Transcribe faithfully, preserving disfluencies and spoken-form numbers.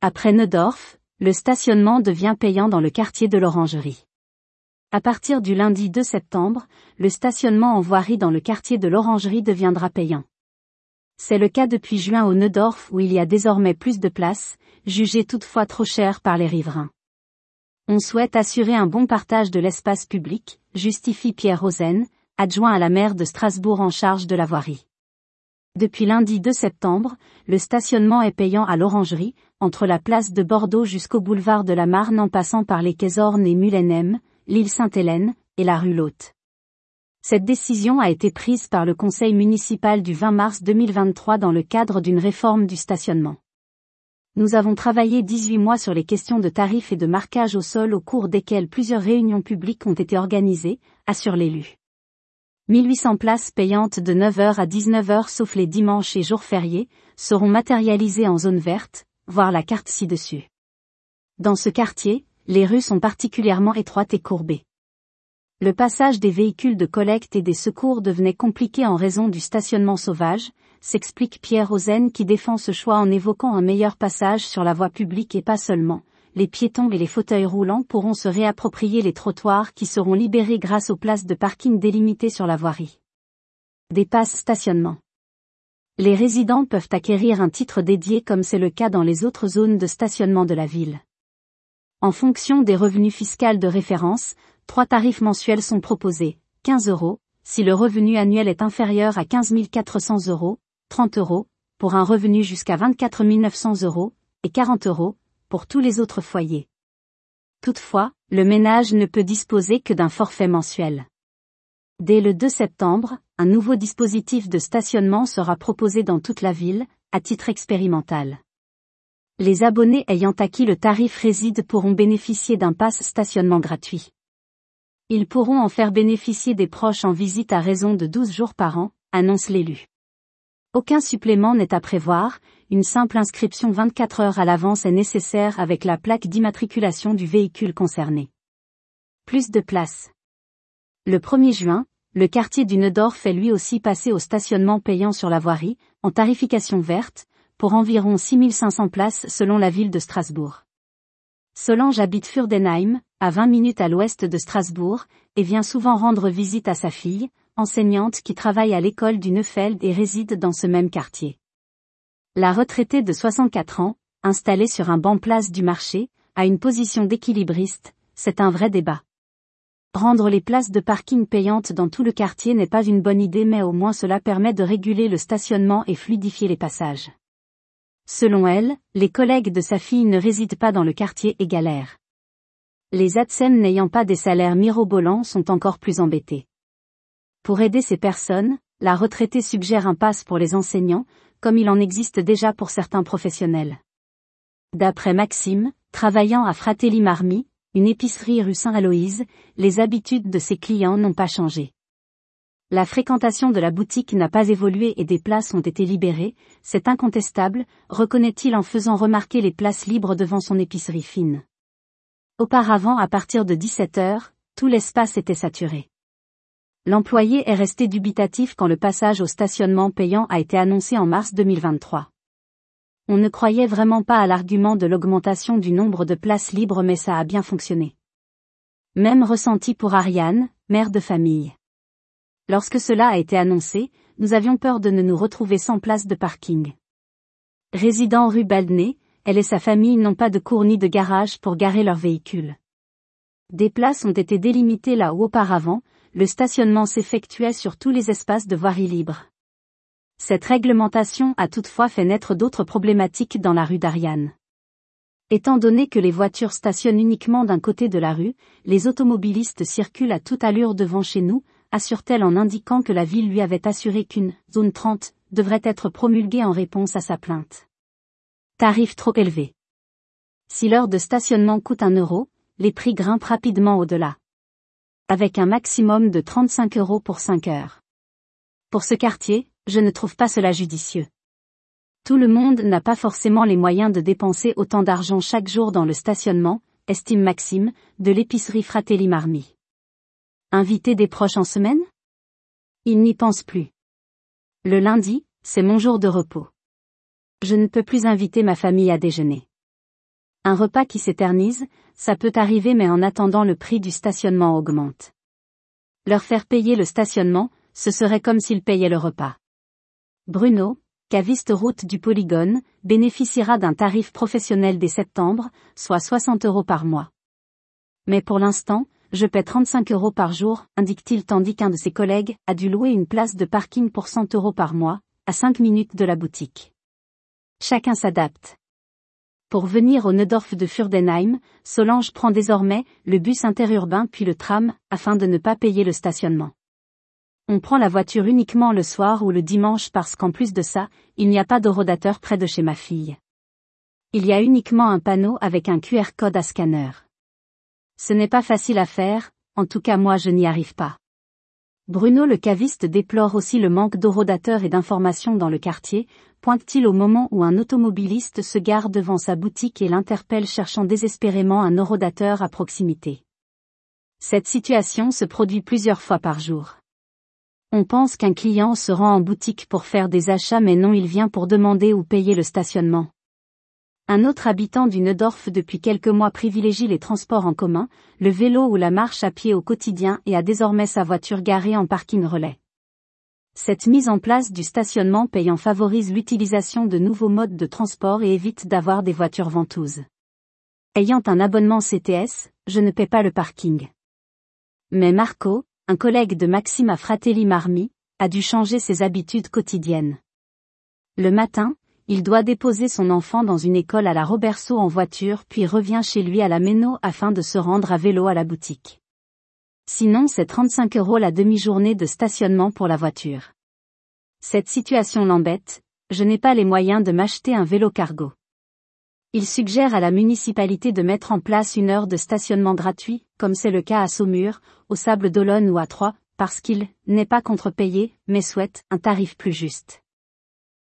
Après Neudorf, le stationnement devient payant dans le quartier de l'Orangerie. À partir du lundi deux septembre, le stationnement en voirie dans le quartier de l'Orangerie deviendra payant. C'est le cas depuis juin au Neudorf où il y a désormais plus de places, jugées toutefois trop chères par les riverains. On souhaite assurer un bon partage de l'espace public, justifie Pierre Rosen, adjoint à la maire de Strasbourg en charge de la voirie. Depuis lundi deux septembre, le stationnement est payant à l'Orangerie, entre la place de Bordeaux jusqu'au boulevard de la Marne en passant par les quais Orne et Mulenheim, l'île Sainte-Hélène, et la rue Lot. Cette décision a été prise par le conseil municipal du vingt mars deux mille vingt-trois dans le cadre d'une réforme du stationnement. Nous avons travaillé dix-huit mois sur les questions de tarifs et de marquage au sol au cours desquelles plusieurs réunions publiques ont été organisées, assure l'élu. mille huit cents places payantes de neuf heures à dix-neuf heures sauf les dimanches et jours fériés, seront matérialisées en zone verte, voir la carte ci-dessus. Dans ce quartier, les rues sont particulièrement étroites et courbées. Le passage des véhicules de collecte et des secours devenait compliqué en raison du stationnement sauvage, s'explique Pierre Rosen qui défend ce choix en évoquant un meilleur passage sur la voie publique et pas seulement. Les piétons et les fauteuils roulants pourront se réapproprier les trottoirs qui seront libérés grâce aux places de parking délimitées sur la voirie. Des passes stationnement. Les résidents peuvent acquérir un titre dédié comme c'est le cas dans les autres zones de stationnement de la ville. En fonction des revenus fiscaux de référence, trois tarifs mensuels sont proposés, quinze euros, si le revenu annuel est inférieur à quinze mille quatre cents euros, trente euros, pour un revenu jusqu'à vingt-quatre mille neuf cents euros, et quarante euros, pour tous les autres foyers. Toutefois, le ménage ne peut disposer que d'un forfait mensuel. Dès le deux septembre, un nouveau dispositif de stationnement sera proposé dans toute la ville, à titre expérimental. Les abonnés ayant acquis le tarif Réside pourront bénéficier d'un pass stationnement gratuit. Ils pourront en faire bénéficier des proches en visite à raison de douze jours par an, annonce l'élu. Aucun supplément n'est à prévoir, une simple inscription vingt-quatre heures à l'avance est nécessaire avec la plaque d'immatriculation du véhicule concerné. Plus de place. Le premier juin, le quartier du Neudorf est lui aussi passé au stationnement payant sur la voirie, en tarification verte, pour environ six mille cinq cents places selon la ville de Strasbourg. Solange habite Furdenheim, à vingt minutes à l'ouest de Strasbourg, et vient souvent rendre visite à sa fille, enseignante qui travaille à l'école du Neufeld et réside dans ce même quartier. La retraitée de soixante-quatre ans, installée sur un banc place du marché, a une position d'équilibriste, c'est un vrai débat. Rendre les places de parking payantes dans tout le quartier n'est pas une bonne idée mais au moins cela permet de réguler le stationnement et fluidifier les passages. Selon elle, les collègues de sa fille ne résident pas dans le quartier et galèrent. Les A T S E M n'ayant pas des salaires mirobolants sont encore plus embêtés. Pour aider ces personnes, la retraitée suggère un pass pour les enseignants, comme il en existe déjà pour certains professionnels. D'après Maxime, travaillant à Fratelli Marmi, une épicerie rue Saint-Aloïse, les habitudes de ses clients n'ont pas changé. La fréquentation de la boutique n'a pas évolué et des places ont été libérées, c'est incontestable, reconnaît-il en faisant remarquer les places libres devant son épicerie fine. Auparavant à partir de dix-sept heures, tout l'espace était saturé. L'employé est resté dubitatif quand le passage au stationnement payant a été annoncé en mars deux mille vingt-trois. On ne croyait vraiment pas à l'argument de l'augmentation du nombre de places libres mais ça a bien fonctionné. Même ressenti pour Ariane, mère de famille. Lorsque cela a été annoncé, nous avions peur de ne nous retrouver sans place de parking. Résidant rue Baldney, elle et sa famille n'ont pas de cour ni de garage pour garer leurs véhicules. Des places ont été délimitées là où auparavant, le stationnement s'effectuait sur tous les espaces de voirie libre. Cette réglementation a toutefois fait naître d'autres problématiques dans la rue d'Ariane. Étant donné que les voitures stationnent uniquement d'un côté de la rue, les automobilistes circulent à toute allure devant chez nous, assure-t-elle en indiquant que la ville lui avait assuré qu'une « zone trente » devrait être promulguée en réponse à sa plainte. Tarif trop élevé. Si l'heure de stationnement coûte un euro, les prix grimpent rapidement au-delà. Avec un maximum de trente-cinq euros pour cinq heures. Pour ce quartier, je ne trouve pas cela judicieux. Tout le monde n'a pas forcément les moyens de dépenser autant d'argent chaque jour dans le stationnement, estime Maxime, de l'épicerie Fratelli Marmi. Inviter des proches en semaine ? Il n'y pense plus. Le lundi, c'est mon jour de repos. Je ne peux plus inviter ma famille à déjeuner. Un repas qui s'éternise, ça peut arriver, mais en attendant le prix du stationnement augmente. Leur faire payer le stationnement, ce serait comme s'ils payaient le repas. Bruno, caviste route du Polygone, bénéficiera d'un tarif professionnel dès septembre, soit soixante euros par mois. Mais pour l'instant, je paie trente-cinq euros par jour, indique-t-il, tandis qu'un de ses collègues a dû louer une place de parking pour cent euros par mois, à cinq minutes de la boutique. Chacun s'adapte. Pour venir au Neudorf de Furdenheim, Solange prend désormais le bus interurbain puis le tram, afin de ne pas payer le stationnement. On prend la voiture uniquement le soir ou le dimanche parce qu'en plus de ça, il n'y a pas d'horodateur près de chez ma fille. Il y a uniquement un panneau avec un Q R code à scanner. Ce n'est pas facile à faire, en tout cas moi je n'y arrive pas. Bruno le caviste déplore aussi le manque d'horodateurs et d'informations dans le quartier, pointe-t-il au moment où un automobiliste se gare devant sa boutique et l'interpelle cherchant désespérément un horodateur à proximité. Cette situation se produit plusieurs fois par jour. On pense qu'un client se rend en boutique pour faire des achats, mais non, il vient pour demander ou payer le stationnement. Un autre habitant du Neudorf depuis quelques mois privilégie les transports en commun, le vélo ou la marche à pied au quotidien et a désormais sa voiture garée en parking relais. Cette mise en place du stationnement payant favorise l'utilisation de nouveaux modes de transport et évite d'avoir des voitures ventouses. Ayant un abonnement C T S, je ne paie pas le parking. Mais Marco, un collègue de Maxime à Fratelli Marmi, a dû changer ses habitudes quotidiennes. Le matin, il doit déposer son enfant dans une école à la Roberceau en voiture puis revient chez lui à la Méno afin de se rendre à vélo à la boutique. Sinon c'est trente-cinq euros la demi-journée de stationnement pour la voiture. Cette situation l'embête, je n'ai pas les moyens de m'acheter un vélo cargo. Il suggère à la municipalité de mettre en place une heure de stationnement gratuit, comme c'est le cas à Saumur, au Sable d'Olonne ou à Troyes, parce qu'il n'est pas contre-payé, mais souhaite un tarif plus juste.